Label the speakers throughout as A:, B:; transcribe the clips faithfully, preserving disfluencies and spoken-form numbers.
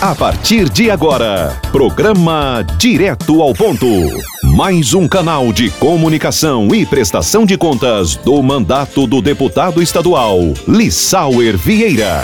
A: A partir de agora, programa Direto ao Ponto. Mais um canal de comunicação e prestação de contas do mandato do deputado estadual Lissauer Vieira.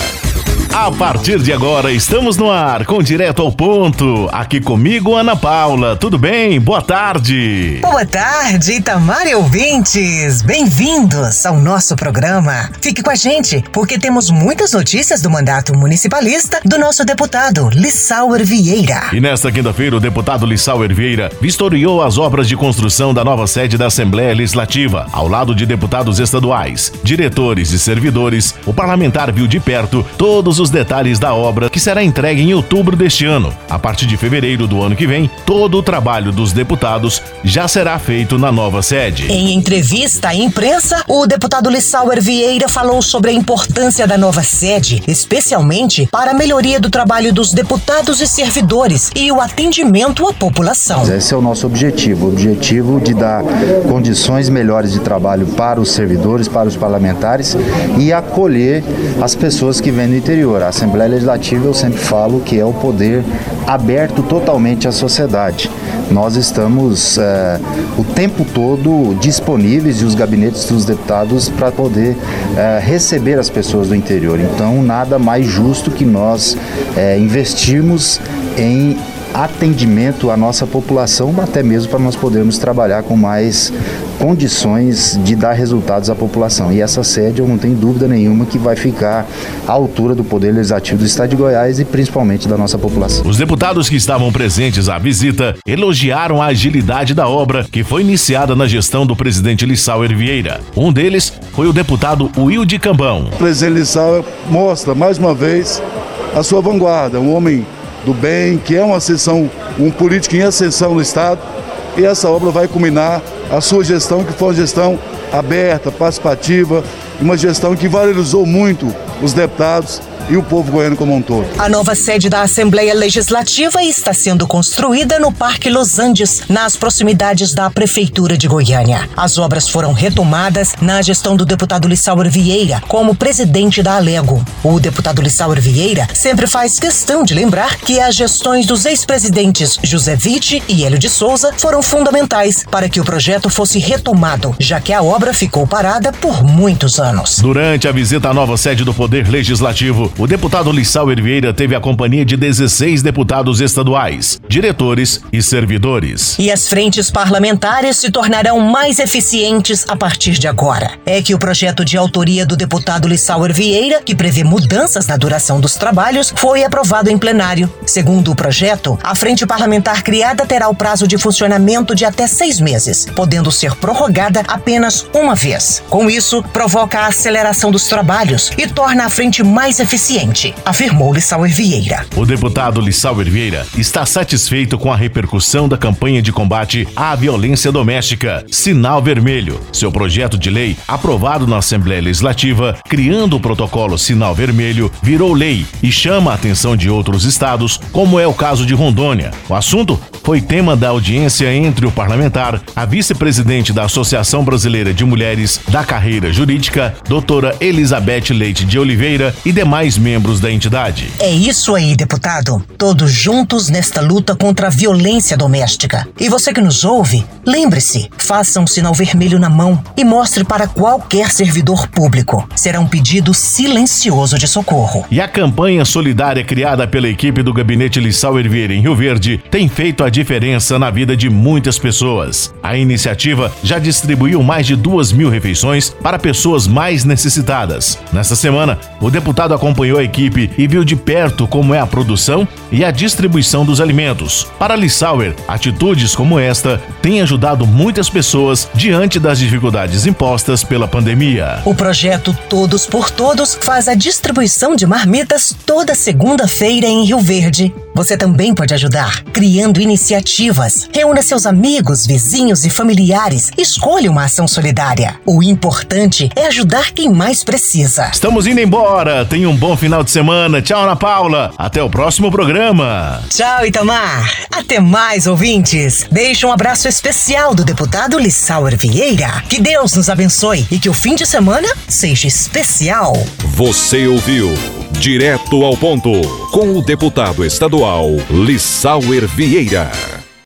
A: A partir de agora, estamos no ar com Direto ao Ponto. Aqui comigo, Ana Paula. Tudo bem? Boa tarde.
B: Boa tarde, Itamar e ouvintes. Bem-vindos ao nosso programa. Fique com a gente, porque temos muitas notícias do mandato municipalista do nosso deputado Lissauer Vieira.
A: E nesta quinta-feira, o deputado Lissauer Vieira vistoriou as obras de construção da nova sede da Assembleia Legislativa. Ao lado de deputados estaduais, diretores e servidores, o parlamentar viu de perto todos os detalhes da obra que será entregue em outubro deste ano. A partir de fevereiro do ano que vem, todo o trabalho dos deputados já será feito na nova sede.
B: Em entrevista à imprensa, o deputado Lissauer Vieira falou sobre a importância da nova sede, especialmente para a melhoria do trabalho dos deputados e servidores e o atendimento à população.
C: Esse é o nosso objetivo, o objetivo de dar condições melhores de trabalho para os servidores, para os parlamentares e acolher as pessoas que vêm do interior. A Assembleia Legislativa, eu sempre falo que é o poder aberto totalmente à sociedade. Nós estamos é, o tempo todo disponíveis e os gabinetes dos deputados para poder é, receber as pessoas do interior. Então, nada mais justo que nós é, investirmos em atendimento à nossa população, até mesmo para nós podermos trabalhar com mais condições de dar resultados à população. E essa sede, eu não tenho dúvida nenhuma que vai ficar à altura do Poder Legislativo do Estado de Goiás e principalmente da nossa população.
A: Os deputados que estavam presentes à visita elogiaram a agilidade da obra que foi iniciada na gestão do presidente Lissauer Vieira. Um deles foi o deputado Wilde Cambão.
D: O presidente Lissauer mostra mais uma vez a sua vanguarda, um homem do bem, que é uma ascensão, um político em ascensão no Estado, e essa obra vai culminar a sua gestão, que foi uma gestão aberta, participativa, uma gestão que valorizou muito os deputados e o povo goiano como um todo.
B: A nova sede da Assembleia Legislativa está sendo construída no Parque Los Andes, nas proximidades da Prefeitura de Goiânia. As obras foram retomadas na gestão do deputado Lissauer Vieira como presidente da Alego. O deputado Lissauer Vieira sempre faz questão de lembrar que as gestões dos ex-presidentes José Witt e Hélio de Souza foram fundamentais para que o projeto fosse retomado, já que a obra ficou parada por muitos anos.
A: Durante a visita à nova sede do Poder Legislativo, o deputado Lissauer Vieira teve a companhia de dezesseis deputados estaduais, diretores e servidores.
B: E as frentes parlamentares se tornarão mais eficientes a partir de agora. É que o projeto de autoria do deputado Lissauer Vieira, que prevê mudanças na duração dos trabalhos, foi aprovado em plenário. Segundo o projeto, a frente parlamentar criada terá o prazo de funcionamento de até seis meses, podendo ser prorrogada apenas uma vez. Com isso, provoca a aceleração dos trabalhos e torna a frente mais eficiente, afirmou Lissauer Vieira.
A: O deputado Lissauer Vieira está satisfeito com a repercussão da campanha de combate à violência doméstica, Sinal Vermelho. Seu projeto de lei, aprovado na Assembleia Legislativa, criando o protocolo Sinal Vermelho, virou lei e chama a atenção de outros estados, como é o caso de Rondônia. O assunto foi tema da audiência entre o parlamentar, a vice-presidente da Associação Brasileira de Mulheres da Carreira Jurídica, doutora Elizabeth Leite de Oliveira, e demais membros da entidade.
B: É isso aí, deputado. Todos juntos nesta luta contra a violência doméstica. E você que nos ouve, lembre-se, faça um sinal vermelho na mão e mostre para qualquer servidor público. Será um pedido silencioso de socorro.
A: E a campanha solidária criada pela equipe do Gabinete Lissauer Vieira em Rio Verde tem feito a diferença na vida de muitas pessoas. A iniciativa já distribuiu mais de duas mil refeições para pessoas mais necessitadas. Nesta semana, o deputado acompanhou a equipe e viu de perto como é a produção e a distribuição dos alimentos. Para Lissauer, atitudes como esta têm ajudado muitas pessoas diante das dificuldades impostas pela pandemia.
B: O projeto Todos por Todos faz a distribuição de marmitas toda segunda-feira em Rio Verde. Você também pode ajudar criando iniciativas. Reúna seus amigos, vizinhos e familiares. Escolha uma ação solidária. O importante é ajudar quem mais precisa.
A: Estamos indo embora. Tenha um bom final de semana. Tchau, Ana Paula. Até o próximo programa.
B: Tchau, Itamar. Até mais, ouvintes. Deixa um abraço especial do deputado Lissauer Vieira. Que Deus nos abençoe e que o fim de semana seja especial.
A: Você ouviu
E: Direto ao ponto, com o deputado estadual Lissauer Vieira.